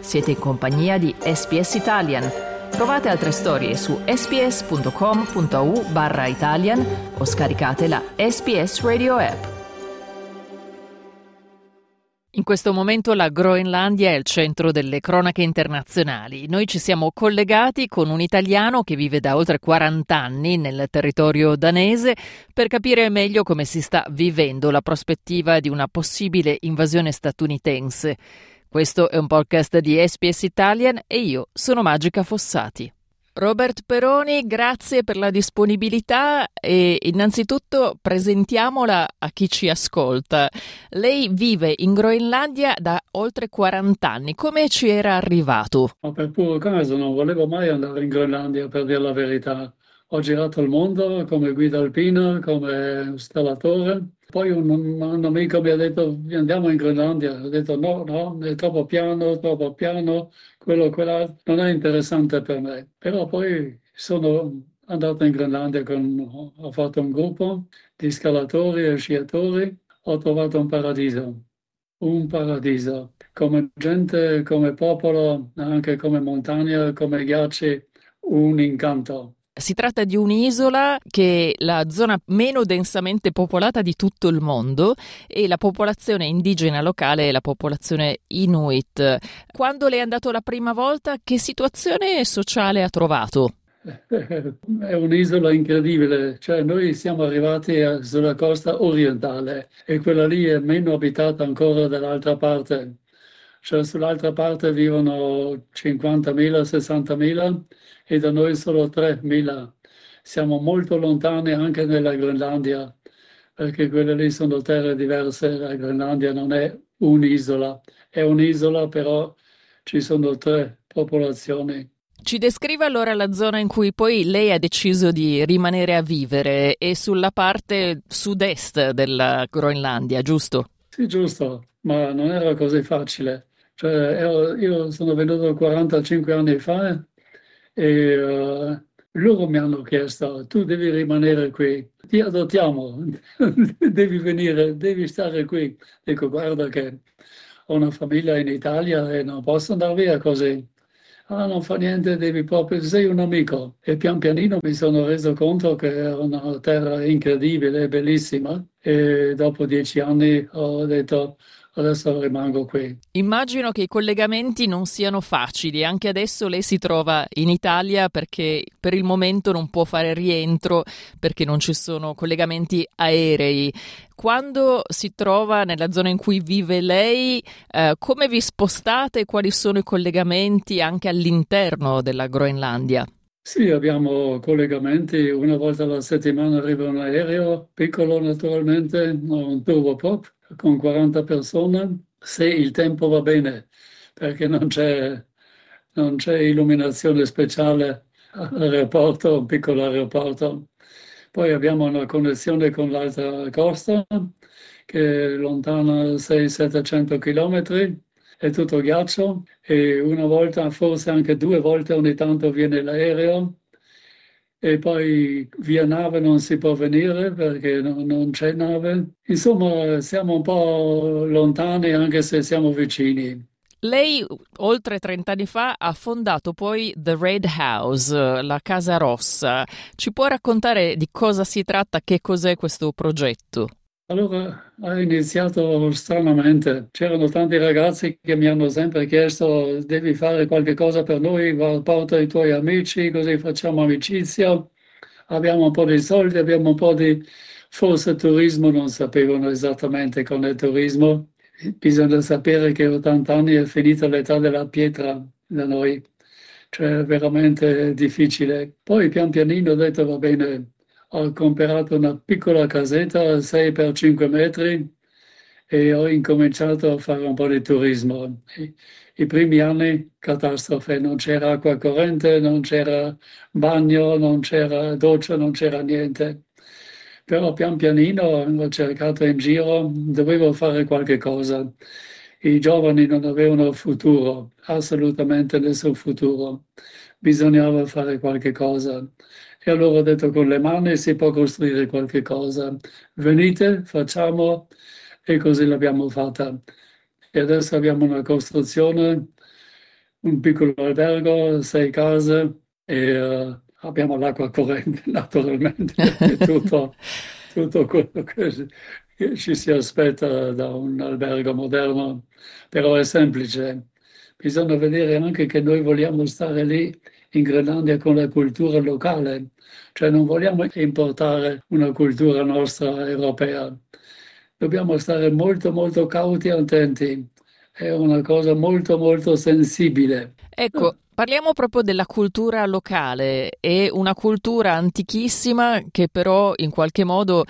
Siete in compagnia di SBS Italian. Trovate altre storie su sbs.com.au/Italian o scaricate la SBS Radio app. In questo momento la Groenlandia è il centro delle cronache internazionali. Noi ci siamo collegati con un italiano che vive da oltre 40 anni nel territorio danese per capire meglio come si sta vivendo la prospettiva di una possibile invasione statunitense. Questo è un podcast di SBS Italian e io sono Magica Fossati. Robert Peroni, grazie per la disponibilità e innanzitutto presentiamola a chi ci ascolta. Lei vive in Groenlandia da oltre 40 anni. Come ci era arrivato? Per puro caso non volevo mai andare in Groenlandia, per dire la verità. Ho girato il mondo come guida alpina, come scalatore. Poi un amico mi ha detto andiamo in Groenlandia. Ho detto no, è troppo piano, quell'altro non è interessante per me. Però poi sono andato in Groenlandia, ho fatto un gruppo di scalatori e sciatori. Ho trovato un paradiso. Come gente, come popolo, anche come montagna, come ghiacci, un incanto. Si tratta di un'isola che è la zona meno densamente popolata di tutto il mondo e la popolazione indigena locale è la popolazione Inuit. Quando lei è andato la prima volta, che situazione sociale ha trovato? È un'isola incredibile, cioè noi siamo arrivati sulla costa orientale e quella lì è meno abitata ancora dall'altra parte. Cioè sull'altra parte vivono 50.000, 60.000 e da noi solo 3.000. Siamo molto lontani anche nella Groenlandia, perché quelle lì sono terre diverse. La Groenlandia non è un'isola però ci sono 3 popolazioni. Ci descrive allora la zona in cui poi lei ha deciso di rimanere a vivere, è sulla parte sud-est della Groenlandia, giusto? Sì, giusto, ma non era così facile. Cioè, io sono venuto 45 anni fa e loro mi hanno chiesto, tu devi rimanere qui, ti adottiamo, devi venire, devi stare qui. Dico, guarda che ho una famiglia in Italia e non posso andare via così. Ah, non fa niente, devi proprio, sei un amico. E pian pianino mi sono reso conto che era una terra incredibile, bellissima. E dopo 10 anni ho detto, adesso rimango qui. Immagino che i collegamenti non siano facili, anche adesso lei si trova in Italia perché per il momento non può fare rientro perché non ci sono collegamenti aerei. Quando si trova nella zona in cui vive lei, come vi spostate? Quali sono i collegamenti anche all'interno della Groenlandia? Sì, abbiamo collegamenti, una volta alla settimana arriva un aereo, piccolo naturalmente, un turboprop con 40 persone, se il tempo va bene, perché non c'è illuminazione speciale all'aeroporto, un piccolo aeroporto. Poi abbiamo una connessione con l'altra costa, che è lontana 600-700 km, è tutto ghiaccio e una volta, forse anche 2 volte ogni tanto viene l'aereo e poi via nave non si può venire perché non c'è nave. Insomma, siamo un po' lontani anche se siamo vicini. Lei, oltre 30 anni fa, ha fondato poi The Red House, la Casa Rossa. Ci può raccontare di cosa si tratta, che cos'è questo progetto? Allora ha iniziato stranamente. C'erano tanti ragazzi che mi hanno sempre chiesto devi fare qualche cosa per noi, porta i tuoi amici, così facciamo amicizia. Abbiamo un po' di soldi, abbiamo un po' di... Forse turismo, non sapevano esattamente con il turismo. Bisogna sapere che a 80 anni è finita l'età della pietra da noi, cioè è veramente difficile. Poi pian pianino ho detto va bene, ho comprato una piccola casetta 6 per 5 metri e ho incominciato a fare un po' di turismo. I primi anni catastrofe, non c'era acqua corrente, non c'era bagno, non c'era doccia, non c'era niente. Però pian pianino ho cercato in giro, dovevo fare qualche cosa. I giovani non avevano futuro, assolutamente nessun futuro. Bisognava fare qualche cosa. E allora ho detto con le mani si può costruire qualche cosa. Venite, facciamo, e così l'abbiamo fatta. E adesso abbiamo una costruzione un piccolo albergo, 6 case e abbiamo l'acqua corrente naturalmente e tutto quello che ci si aspetta da un albergo moderno, però è semplice. Bisogna vedere anche che noi vogliamo stare lì in Groenlandia con la cultura locale, cioè non vogliamo importare una cultura nostra europea. Dobbiamo stare molto molto cauti e attenti. È una cosa molto molto sensibile. Ecco, parliamo proprio della cultura locale, è una cultura antichissima che però in qualche modo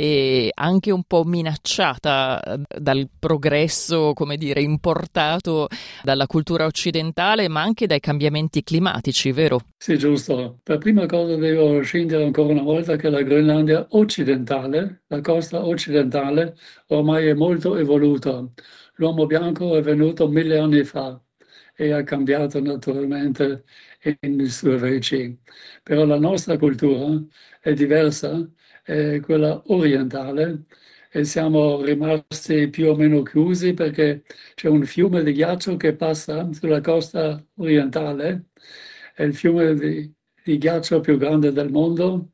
è anche un po' minacciata dal progresso, come dire, importato dalla cultura occidentale, ma anche dai cambiamenti climatici, vero? Sì, giusto. Per prima cosa devo scindere ancora una volta che la Groenlandia occidentale, la costa occidentale, ormai è molto evoluta. L'uomo bianco è venuto 1000 anni fa e ha cambiato naturalmente in sue veci. Però la nostra cultura è diversa, è quella orientale e siamo rimasti più o meno chiusi perché c'è un fiume di ghiaccio che passa sulla costa orientale, è il fiume di ghiaccio più grande del mondo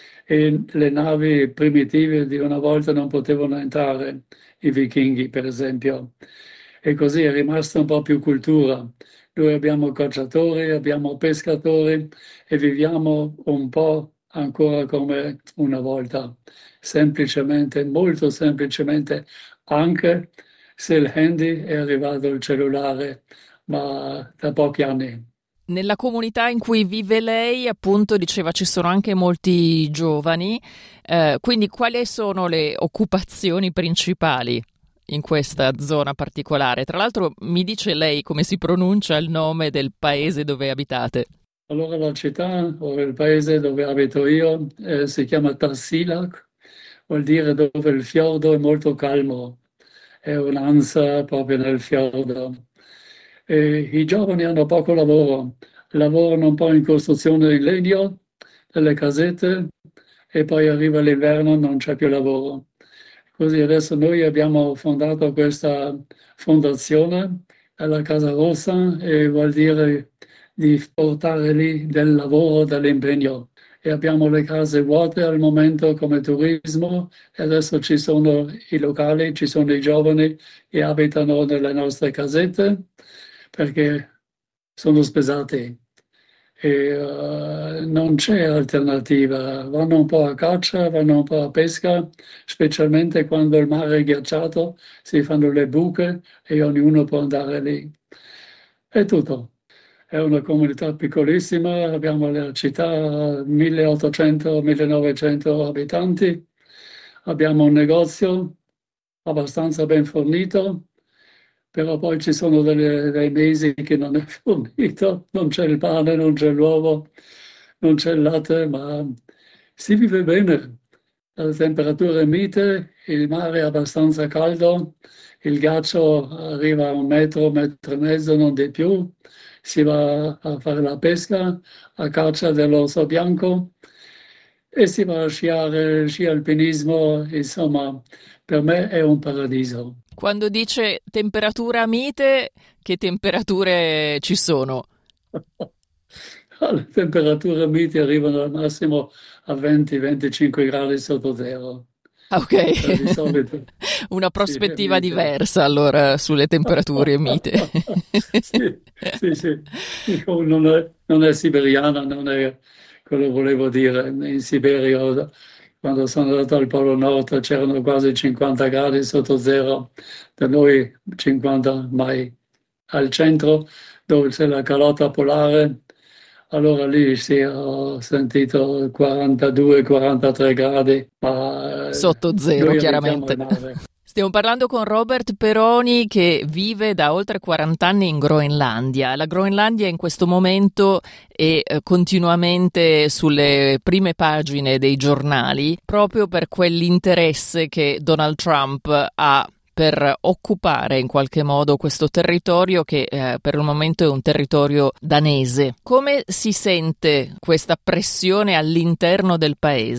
e le navi primitive di una volta non potevano entrare, i vichinghi per esempio. E così è rimasta un po' più cultura. Noi abbiamo cacciatori, abbiamo pescatori e viviamo un po' ancora come una volta, semplicemente, molto semplicemente, anche se il handy è arrivato il cellulare, ma da pochi anni. Nella comunità in cui vive lei, appunto, diceva ci sono anche molti giovani, quindi quali sono le occupazioni principali in questa zona particolare? Tra l'altro mi dice lei come si pronuncia il nome del paese dove abitate? Allora la città o il paese dove abito io si chiama Tarsilak, vuol dire dove il fiordo è molto calmo, è un'ansa proprio nel fiordo. E i giovani hanno poco lavoro, lavorano un po' in costruzione in legno, delle casette e poi arriva l'inverno, non c'è più lavoro. Così adesso noi abbiamo fondato questa fondazione alla Casa Rossa e vuol dire di portare lì del lavoro, dell'impegno. E abbiamo le case vuote al momento come turismo e adesso ci sono i locali, ci sono i giovani che abitano nelle nostre casette perché sono spesati e non c'è alternativa. Vanno un po' a caccia, vanno un po' a pesca, specialmente quando il mare è ghiacciato, si fanno le buche e ognuno può andare lì. È tutto. È una comunità piccolissima, abbiamo la città 1800-1900 abitanti, abbiamo un negozio abbastanza ben fornito, però poi ci sono dei mesi che non è fornito, non c'è il pane, non c'è l'uovo, non c'è il latte, ma si vive bene. La temperatura è mite, il mare è abbastanza caldo, il ghiaccio arriva a 1 metro, 1,5 metri, non di più, si va a fare la pesca, a caccia dell'orso bianco e si va a sciare, sci alpinismo, insomma, per me è un paradiso. Quando dice temperatura mite, che temperature ci sono? Le temperature miti arrivano al massimo a 20-25 gradi sotto zero. Ah, ok, Di solito una sì, è prospettiva mite. diversa allora sulle temperature mite. Sì, sì, sì. Dico, non è siberiana, non è quello che volevo dire. In Siberia, quando sono andato al Polo Nord, c'erano quasi 50 gradi sotto zero, da noi 50 mai. Al centro, dove c'è la calotta polare, allora lì sì, ho sentito 42-43 gradi, ma Sotto zero, noi abitiamo al chiaramente. mare. Stiamo parlando con Robert Peroni che vive da oltre 40 anni in Groenlandia. La Groenlandia in questo momento è continuamente sulle prime pagine dei giornali proprio per quell'interesse che Donald Trump ha per occupare in qualche modo questo territorio che per il momento è un territorio danese. Come si sente questa pressione all'interno del paese?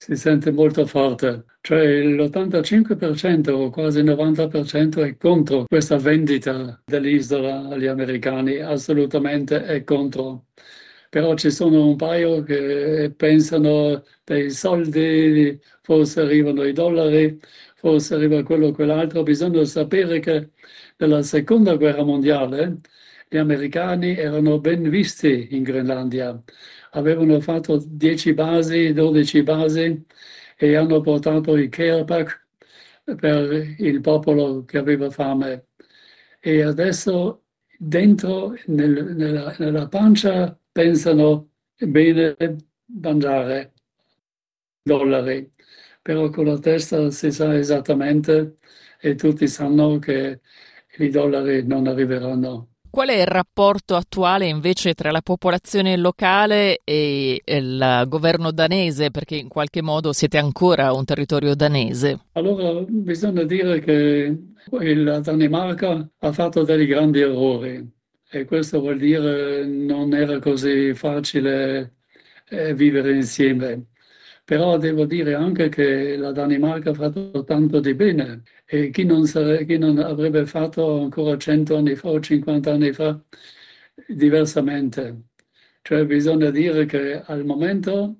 si sente molto forte, cioè l'85% o quasi il 90% è contro questa vendita dell'isola agli americani, assolutamente è contro. Però ci sono un paio che pensano dei soldi, forse arrivano i dollari, forse arriva quello o quell'altro. Bisogna sapere che nella seconda guerra mondiale gli americani erano ben visti in Groenlandia, avevano fatto 10 basi, 12 basi e hanno portato i Kerapak per il popolo che aveva fame. E adesso dentro, nella pancia, pensano bene mangiare dollari, però con la testa si sa esattamente e tutti sanno che i dollari non arriveranno. Qual è il rapporto attuale invece tra la popolazione locale e il governo danese? Perché in qualche modo siete ancora un territorio danese. Allora bisogna dire che la Danimarca ha fatto dei grandi errori e questo vuol dire non era così facile vivere insieme. Però devo dire anche che la Danimarca ha fatto tanto di bene e chi non avrebbe fatto ancora 100 anni fa o 50 anni fa diversamente. Cioè bisogna dire che al momento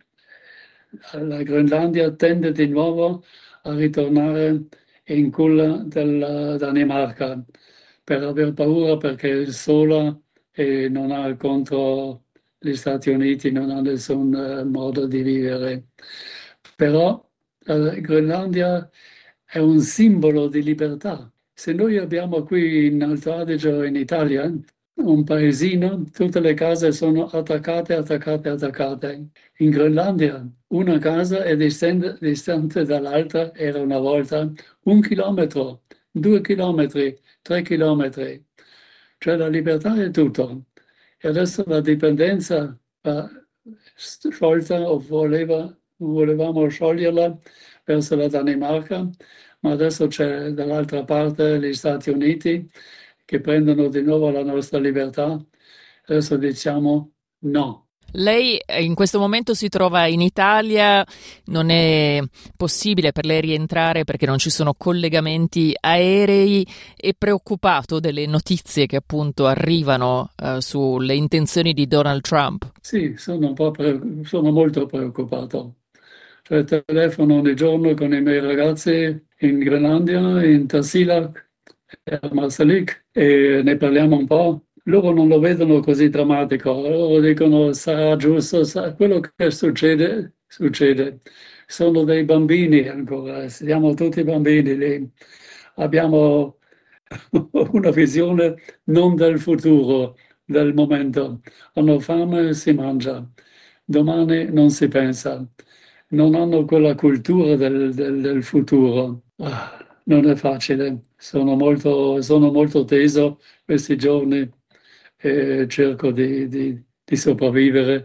la Groenlandia tende di nuovo a ritornare in culla della Danimarca per aver paura perché è sola e non ha contro gli Stati Uniti, non ha nessun modo di vivere. Però la Groenlandia è un simbolo di libertà. Se noi abbiamo qui in Alto Adige in Italia un paesino, tutte le case sono attaccate, attaccate, attaccate. In Groenlandia una casa è distante dall'altra, era una volta 1 chilometro, 2 chilometri, 3 chilometri. Cioè la libertà è tutto. E adesso la dipendenza va sciolta o volevamo scioglierla verso la Danimarca, ma adesso c'è dall'altra parte gli Stati Uniti che prendono di nuovo la nostra libertà. Adesso diciamo no. Lei in questo momento si trova in Italia, non è possibile per lei rientrare perché non ci sono collegamenti aerei, è preoccupato delle notizie che appunto arrivano sulle intenzioni di Donald Trump. Sì, sono molto preoccupato. Cioè, telefono ogni giorno con i miei ragazzi in Groenlandia, in Tasiilaq e a Marsalik e ne parliamo un po'. Loro non lo vedono così drammatico, loro dicono sarà giusto, quello che succede, succede. Sono dei bambini ancora, siamo tutti bambini lì. Abbiamo una visione non del futuro, del momento. Hanno fame, si mangia. Domani non si pensa. Non hanno quella cultura del futuro. Non è facile. Sono molto teso questi giorni e cerco di sopravvivere.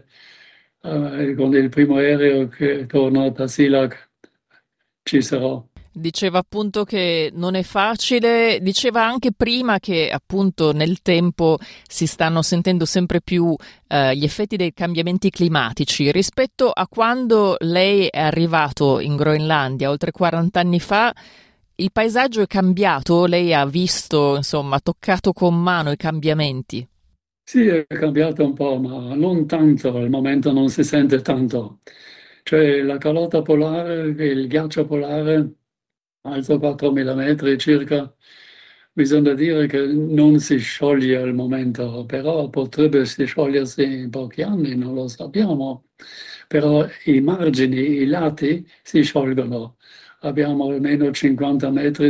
Con il primo aereo che torna da Silac ci sarò. Diceva appunto che non è facile, diceva anche prima che appunto nel tempo si stanno sentendo sempre più gli effetti dei cambiamenti climatici rispetto a quando lei è arrivato in Groenlandia oltre 40 anni fa. Il paesaggio è cambiato, lei ha visto, insomma, ha toccato con mano i cambiamenti. Sì, è cambiato un po', ma non tanto, al momento non si sente tanto. Cioè la calotta polare, il ghiaccio polare, alto 4.000 metri circa, bisogna dire che non si scioglie al momento, però potrebbe si sciogliersi in pochi anni, non lo sappiamo. Però i margini, i lati si sciolgono. Abbiamo almeno 50 metri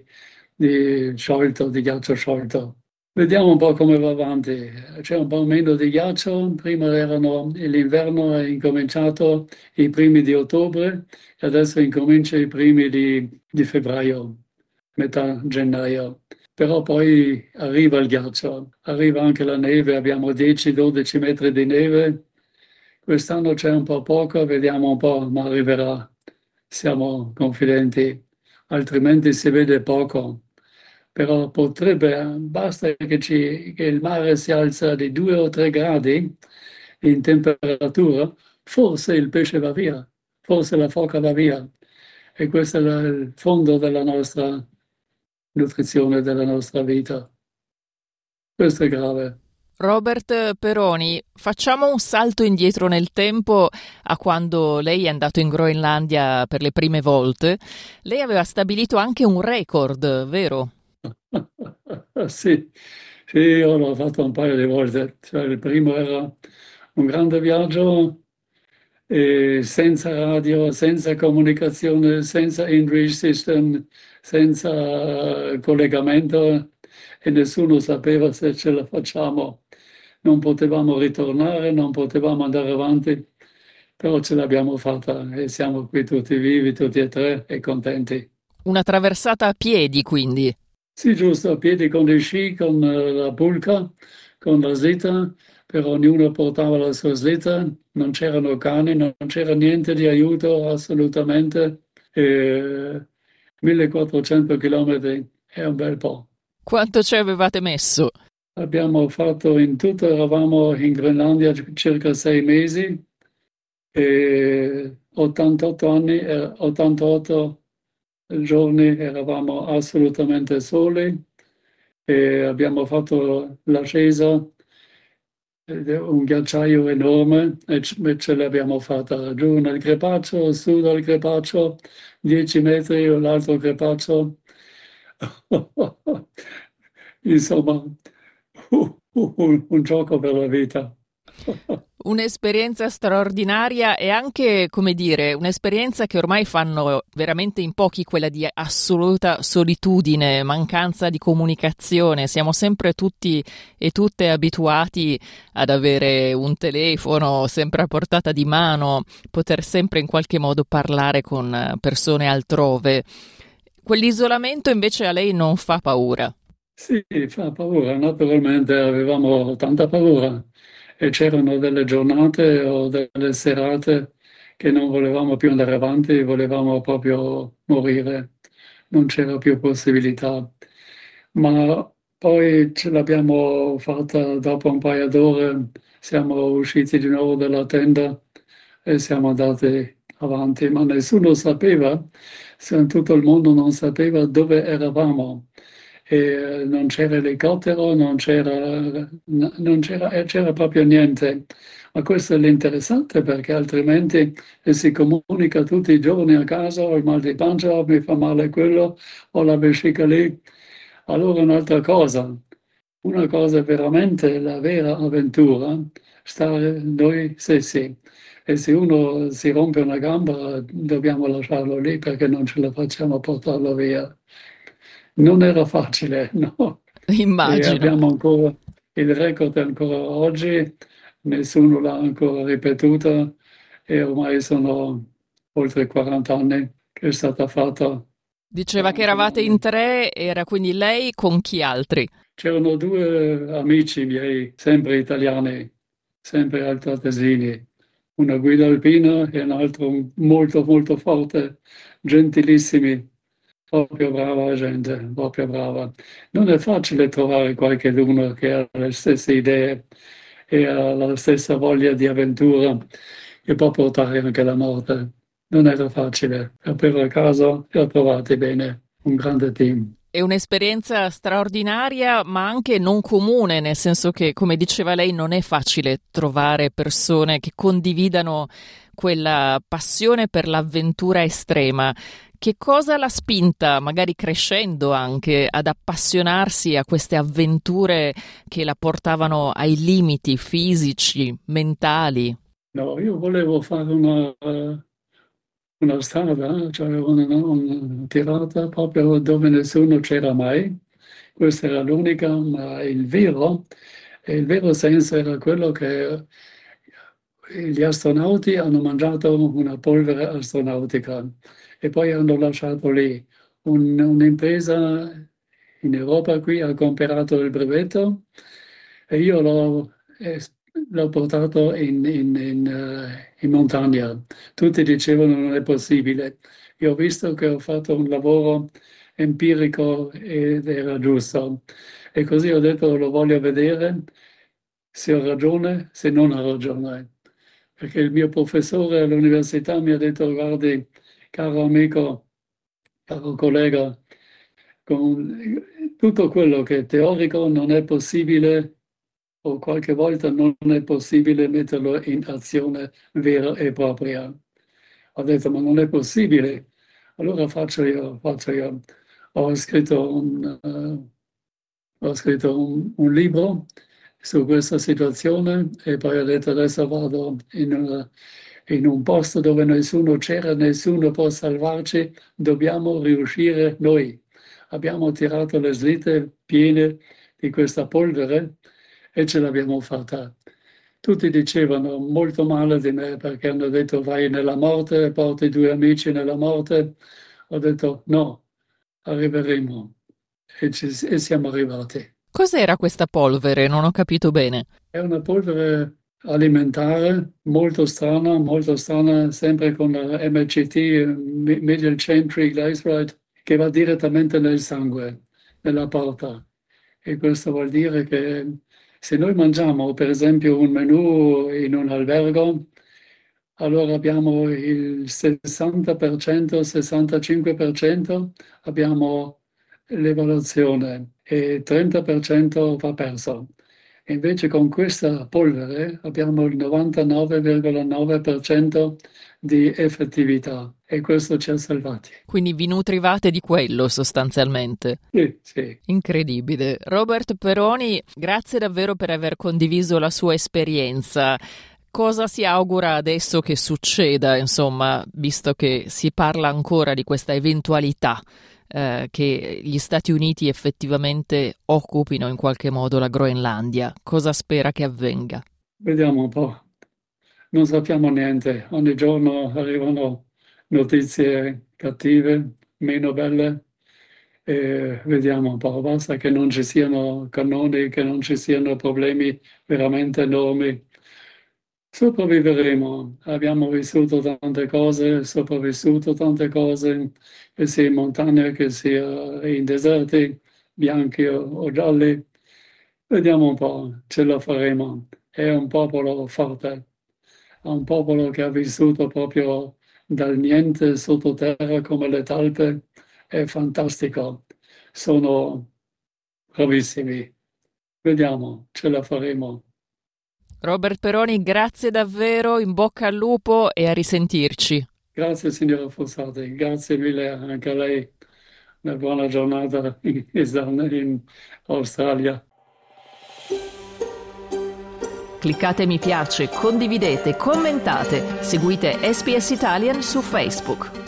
di sciolto, di ghiaccio sciolto. Vediamo un po' come va avanti. C'è un po' meno di ghiaccio, prima l'inverno è incominciato i primi di ottobre e adesso incomincia i primi di febbraio, metà gennaio. Però poi arriva il ghiaccio, arriva anche la neve, abbiamo 10-12 metri di neve. Quest'anno c'è un po' poco, vediamo un po', ma arriverà. Siamo confidenti, altrimenti si vede poco. Però potrebbe, basta che il mare si alza di 2 o 3 gradi in temperatura, forse il pesce va via. forse la foca va via. E questo è il fondo della nostra nutrizione, della nostra vita. Questo è grave. Robert Peroni, facciamo un salto indietro nel tempo a quando lei è andato in Groenlandia per le prime volte. Lei aveva stabilito anche un record, vero? Sì, sì, io l'ho fatto un paio di volte. Cioè, il primo era un grande viaggio senza radio, senza comunicazione, senza English system, senza collegamento e nessuno sapeva se ce la facciamo. Non potevamo ritornare, non potevamo andare avanti, però ce l'abbiamo fatta e siamo qui tutti vivi, tutti e tre e contenti. Una traversata a piedi, quindi. Sì, giusto, a piedi con gli sci, con la pulca, con la slitta, però ognuno portava la sua slitta, non c'erano cani, non c'era niente di aiuto assolutamente. E 1400 chilometri è un bel po'. Quanto ci avevate messo? Abbiamo fatto in tutto, eravamo in Groenlandia circa 6 mesi e 88 anni, 88 giorni eravamo assolutamente soli e abbiamo fatto l'ascesa, un ghiacciaio enorme e ce l'abbiamo fatta giù nel crepaccio, su dal crepaccio, 10 metri l'altro crepaccio. Insomma, un gioco per la vita. Un'esperienza straordinaria e anche, come dire, un'esperienza che ormai fanno veramente in pochi, quella di assoluta solitudine, mancanza di comunicazione. Siamo sempre tutti e tutte abituati ad avere un telefono sempre a portata di mano, poter sempre in qualche modo parlare con persone altrove. Quell'isolamento invece a lei non fa paura. Sì, fa paura, naturalmente avevamo tanta paura e c'erano delle giornate o delle serate che non volevamo più andare avanti, volevamo proprio morire, non c'era più possibilità. Ma poi ce l'abbiamo fatta dopo un paio d'ore, siamo usciti di nuovo dalla tenda e siamo andati avanti, ma nessuno sapeva, se tutto il mondo non sapeva dove eravamo e non c'era elicottero, c'era proprio niente. Ma questo è l'interessante perché altrimenti si comunica tutti i giorni a casa, ho il mal di pancia, o mi fa male quello, ho la vescica lì. Allora un'altra cosa, una cosa è veramente la vera avventura, stare noi stessi. E se uno si rompe una gamba, dobbiamo lasciarlo lì perché non ce la facciamo a portarlo via. Non era facile, no? E Immagino. abbiamo ancora il record ancora oggi, nessuno l'ha ancora ripetuto e ormai sono oltre 40 anni che è stata fatta. Diceva che 41 eravate in anni. tre, era quindi lei con chi altri? C'erano due amici miei, sempre italiani, sempre altoatesini, una guida alpina e un altro molto molto forte, gentilissimi, proprio brava gente, proprio brava. Non è facile trovare qualcuno che ha le stesse idee e ha la stessa voglia di avventura che può portare anche la morte. Non era facile, e per caso li ho trovati bene, un grande team. È un'esperienza straordinaria, ma anche non comune, nel senso che, come diceva lei, non è facile trovare persone che condividano quella passione per l'avventura estrema. Che cosa l'ha spinta, magari crescendo anche, ad appassionarsi a queste avventure che la portavano ai limiti fisici, mentali? No, io volevo fare una strada, cioè una tirata proprio dove nessuno c'era mai. Questa era l'unica, ma il vero senso era quello che gli astronauti hanno mangiato una polvere astronautica e poi hanno lasciato lì. Un'impresa in Europa qui ha comprato il brevetto e io l'ho portato in montagna. Tutti dicevano non è possibile. Io ho visto che ho fatto un lavoro empirico ed era giusto. E così ho detto lo voglio vedere se ho ragione, se non ho ragione. perché il mio professore all'università mi ha detto, guardi, caro amico, caro collega, tutto quello che è teorico non è possibile o qualche volta non è possibile metterlo in azione vera e propria. Ho detto, ma non è possibile. Allora faccio io. Ho scritto un libro su questa situazione e poi ho detto adesso vado in un posto dove nessuno c'era, nessuno può salvarci, dobbiamo riuscire noi. Abbiamo tirato le slitte piene di questa polvere e ce l'abbiamo fatta. Tutti dicevano molto male di me perché hanno detto vai nella morte, porti due amici nella morte. Ho detto no, arriveremo e siamo arrivati. Cos'era questa polvere? Non ho capito bene. È una polvere alimentare molto strana, sempre con la MCT, Medial Chain Triglyceride, che va direttamente nel sangue, nella porta. E questo vuol dire che se noi mangiamo, per esempio, un menù in un albergo, allora abbiamo il 60%, 65% abbiamo l'evaluazione e il 30% va perso. E invece con questa polvere abbiamo il 99,9% di effettività e questo ci ha salvati. Quindi vi nutrivate di quello sostanzialmente. Sì, sì. Incredibile. Robert Peroni, grazie davvero per aver condiviso la sua esperienza. Cosa si augura adesso che succeda, insomma, visto che si parla ancora di questa eventualità che gli Stati Uniti effettivamente occupino in qualche modo la Groenlandia? Cosa spera che avvenga? Vediamo un po'. Non sappiamo niente. Ogni giorno arrivano notizie cattive, meno belle. E vediamo un po'. Basta che non ci siano cannoni, che non ci siano problemi veramente enormi. Sopravviveremo. Abbiamo vissuto tante cose, sopravvissuto tante cose, che sia in montagna, che sia in deserti, bianchi o gialli. Vediamo un po', ce la faremo. È un popolo forte, è un popolo che ha vissuto proprio dal niente sottoterra come le talpe. È fantastico. Sono bravissimi. Vediamo, ce la faremo. Robert Peroni, grazie davvero, in bocca al lupo e a risentirci. Grazie signora Fossati, grazie mille anche a lei. Una buona giornata in Australia. Cliccate mi piace, condividete, commentate, seguite SPS Italian su Facebook.